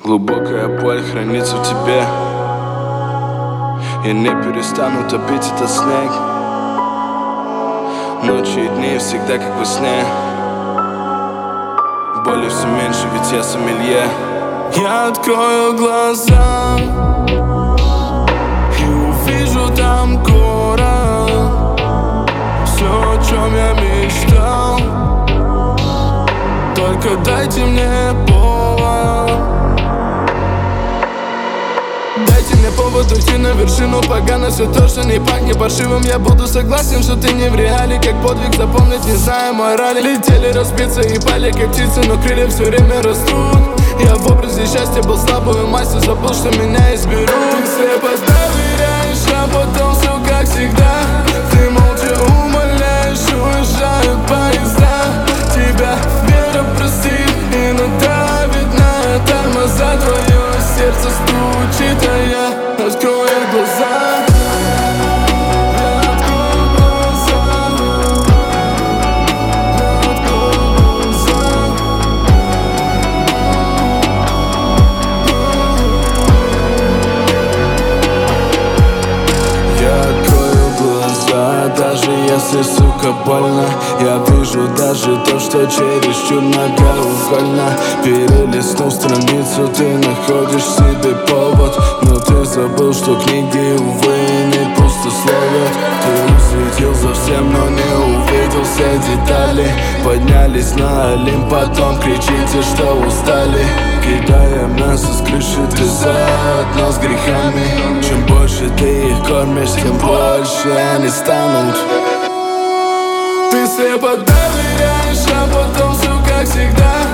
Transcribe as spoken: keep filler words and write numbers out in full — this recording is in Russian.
Глубокая боль хранится в тебе. Я не перестану топить этот снег. Ночи и дни всегда как во сне. Боли все меньше, ведь я сомелье. Я открою глаза и увижу там город. Все, о чем я мечтал. Только дайте мне повод. Дайте мне повод уйти на вершину. Погано все то, что не пахнет паршивым. Я буду согласен, что ты не в реале. Как подвиг запомнить, не знаю мой ралли. Летели разбиться и пали как птицы, но крылья все время растут. Я в образе счастья был слабым и мастер забыл, что меня изберут. Ты слепо доверяешь, а потом все как всегда. Ты молча умоляешь, уезжают поезда. Тебя вера простит и надавит на тормоза. Твое сердце стучит, а я открою глаза. Даже если, сука, больно, я вижу даже то, что чересчур многоугольно. Перелистнув страницу, ты находишь себе повод. Но ты забыл, что книги, увы, не пустословят. Ты усветил за всем, но не увидел все детали. Поднялись на Олимп, потом кричите, что устали. Кидаем нас из крыши, ты заодно с грехами. Чем больше ты их кормишь, тем больше они станут. Ты слепо доверяешь, а потом все как всегда.